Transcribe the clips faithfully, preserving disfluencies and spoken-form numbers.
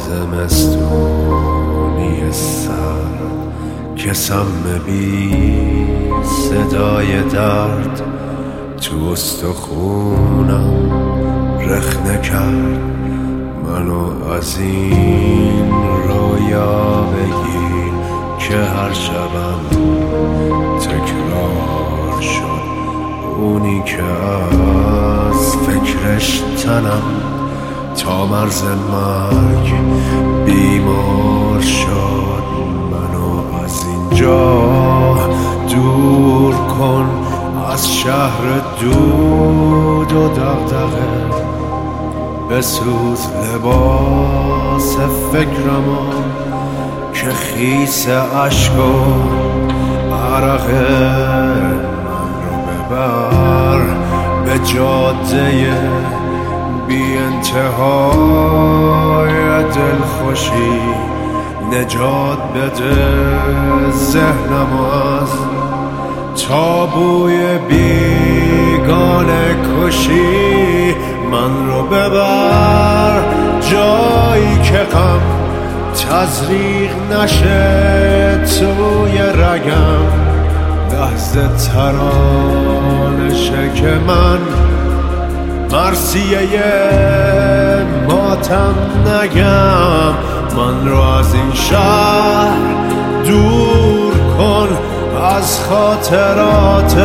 زمستونی سر که سم بی صدای درد تو استخونم رخنه کرد منو از این رویا بگیر که هر شبم تکرار شد اونی که از فکرش تنم تا مرز مرگ بیمار شد منو از اینجا دور کن از شهر دود و دغدغه بسوز لباس فکرمو که خیس عشق و عرقه من رو ببر به جاده بی انتهای دلخوشی نجات بده ذهنم از تابوی بیگانه کشی من رو ببر جایی که غم تزریق نشه توی رگم لحظه ترانشه که من مرثیه ماتم نگم من رو از این شهر دور کن از خاطرات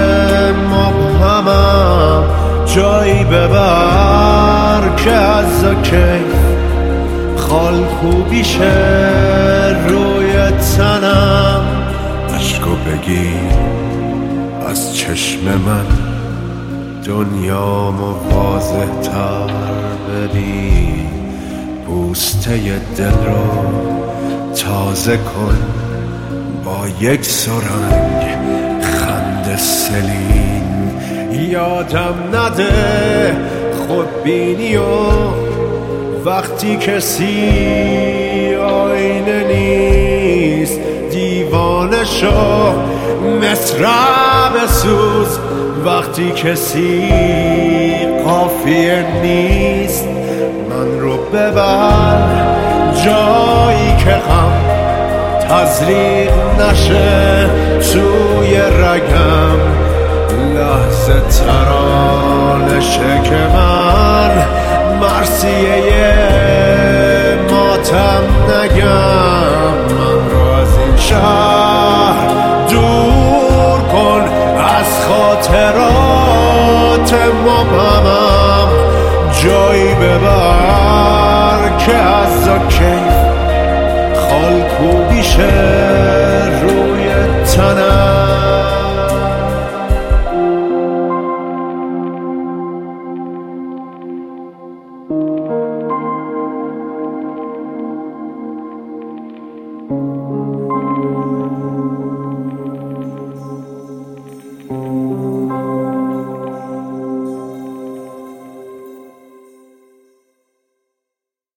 مبهمم جایی ببر که از کیف خال خوبیشه روی تنم عشقو بگیر از چشم من دنیامو واضح تر ببین بوسته دل رو تازه کن با یک سرنگ خنده سلین یادم نده خودبینی و وقتی کسی آینه نیست دیوانه شو مصرع بسوز وقتی کسی قافیه نیست من رو ببر جایی که غم تزریق نشه توی رگم لحظه ترانشه که من مرثیه ماتم نگم من رو از این شهر دور کن از خاطرات مبهمم جایی ببر که از کیف